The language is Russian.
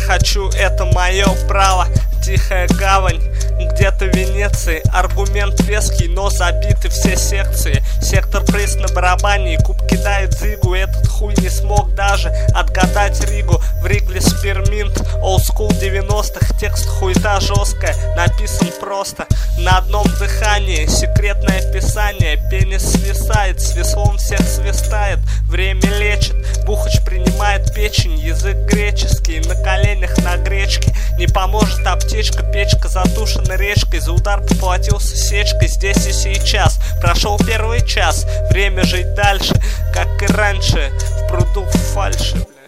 хочу, это мое право. Тихая гавань, где-то в Венеции. Аргумент веский, но забиты все секции. Сектор пресс на барабане, и куб кидает зигу. Этот хуй не смог даже отгадать Ригу. В Ригле спирминт, олдскул 90-х. Текст хуета жесткая, написан просто на одном дыхании. Секретное писание, пенис свисает, с веслом всех свистает. Время лечит, Бухач принимает печень. Язык греческий, на коленях на гречке. Не поможет аптечка, печка затушена речкой. За удар поплатился сечкой здесь и сейчас. Прошел первый час, время жить дальше, как и раньше, в пруду фальши.